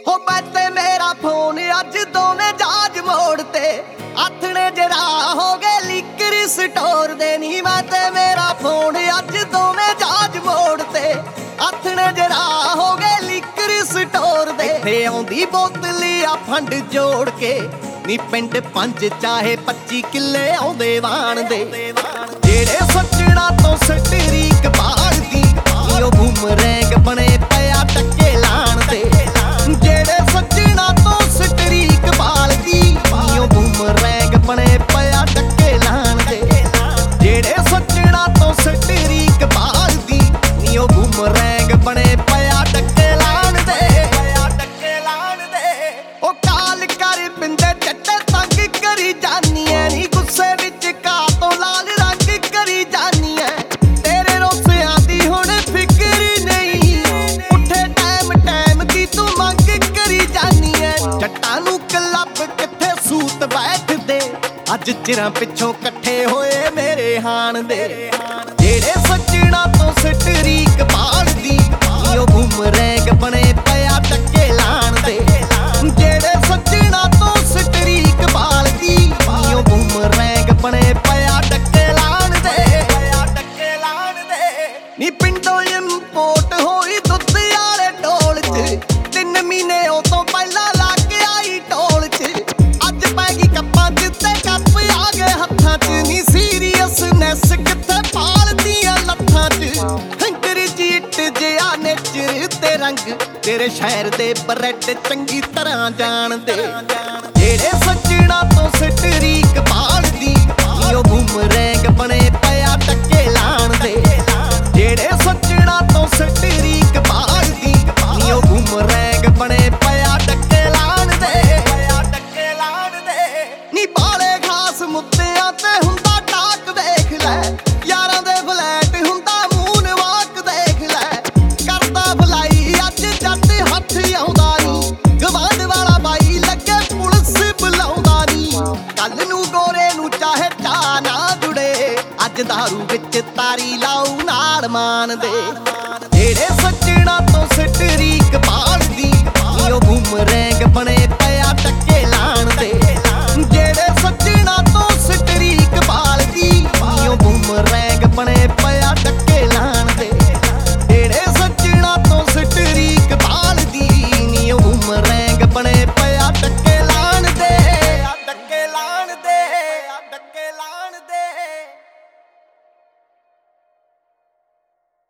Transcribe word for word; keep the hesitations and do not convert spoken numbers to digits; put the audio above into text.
हो मैं ते मेरा फोन अज दोवें जहाज मोड़ ते आथने जरा हो गए लिकर स्टोर दे नी मैं ते मेरा फोन अज दोवें जहाज मोड़ ते आथने जरा हो गए लिकर स्टोर दे इत्थे आउंदी बोतली आ फंड जोड़ के नी पिंड पंज चाहे पच्ची किले आउंदे वाण दे जेड़े सच्चना तो सटरीक बालदी ओ बूमरैंग बने पिया टक्के लाण दे जेड़े सच्चना तो सटरीक बालदी ओ बूमरैंग बने पिया टक्के लाण दे जेड़े सच्चना तो सटरीक बालदी ओ बूमरैंग बने पिया टक्के लाण दे टक्के लाण दे ओ काल कर पिंदे चट्टे तंग करी जानी ऐ नी गुस्से विच का तो लाल रंग करी जानी ऐ तेरे रोसियां दी हुण फिकर नहीं उठे टाइम टाइम दी तू मंग करी जानी ऐ जट्टां नूं क्लब किथे सूत बैठदे अज चिरां पिछों कट्ठे होए मेरे हाण दे जेड़े सज्जणा तो सटरीक बालदी ओ बूमरैंग बने पिया टक्के लाण दे जेड़े सज्जणा तो सटरीक बालदी ओ बूमरैंग बने पिया टक्के लाण दे टक्के लाण दे नी पिंडों इंपोर्ट होई दुੱਧ वाले ढोल च तीन महीने ओ तो पहला लग आई ढोल च अज पै गई कप्पां च ते कप आ गए हत्थां च नी सीरीयसनैस किथे पालदियां लत्थां च अंग्रेजी इट जिहा नेचर ते रंग तेरे शहर दे ब्रैड चंगी तरह जान दे जेड़े सज्जणा तो सटरीक बालदी ओ बूमरैंग बने पिया टक्के लाण दे जेड़े सज्जणा तो सटरीक बालदी ओ बूमरैंग बने पिया टक्के लाण दे टक्के लाण दे नी बाले खास मुद्दियां ते हुंदा टाक वेख लै यारां दे फ्लैट हुंदा मून वाक देख लै करदा भलाई अज जट हथ आउंदा नी गवांढ वाला बाई लगे पुलिस बुलाउंदा नी कल नूं गोरे नूं चाहे चा ना जुड़े अज दारू विच तारी लाऊ नाल मान दे जेड़े सज्जणा